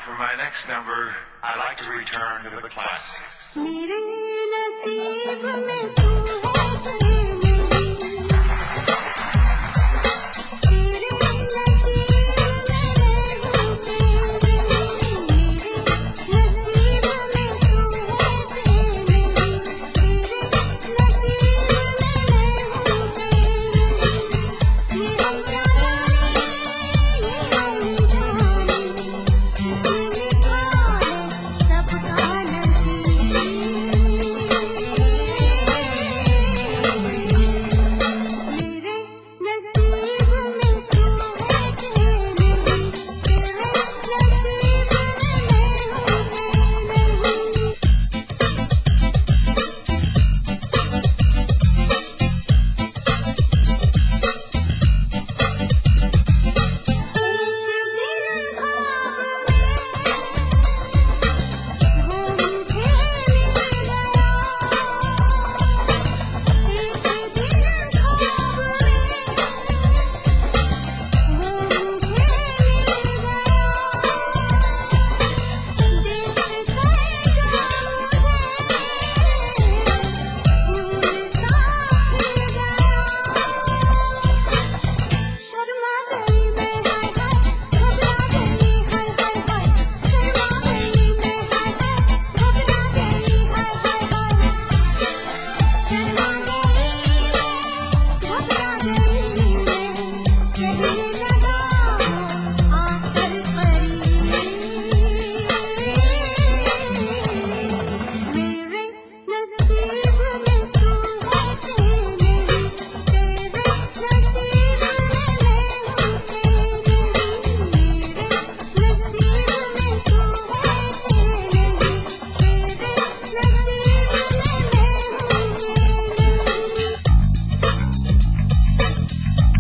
For my next number, I'd like to return to the classics. मेरे नसीब में तू है प्रेमी, तेरे नसीब में मैं हूँ प्रेमी, मेरे नसीब में तू है प्रेमी, तेरे नसीब में मैं हूँ प्रेमी, ये हम जाने, ये हम जाने, ये लिखा है सबका नसीब।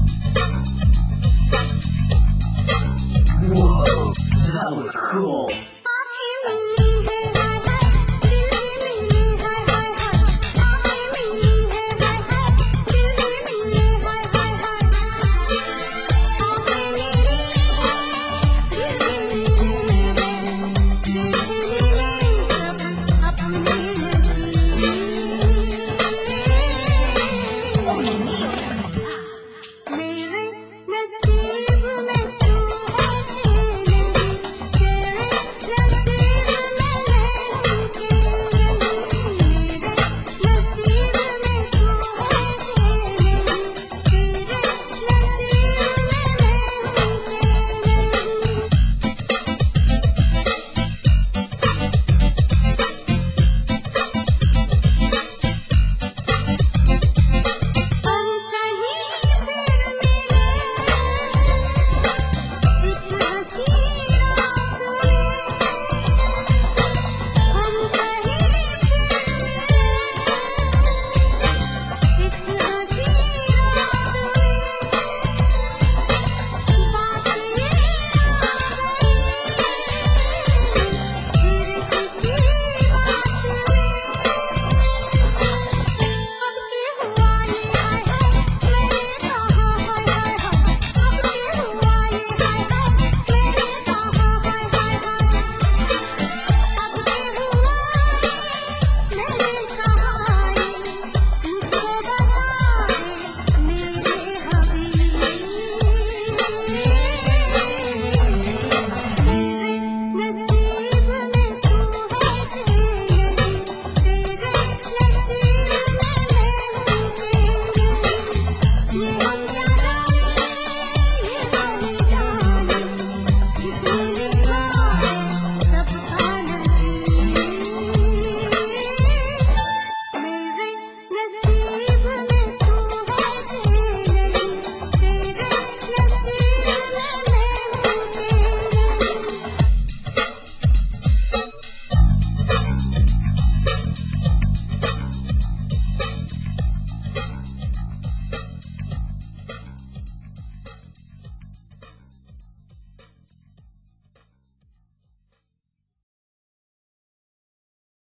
Whoa, that was cool.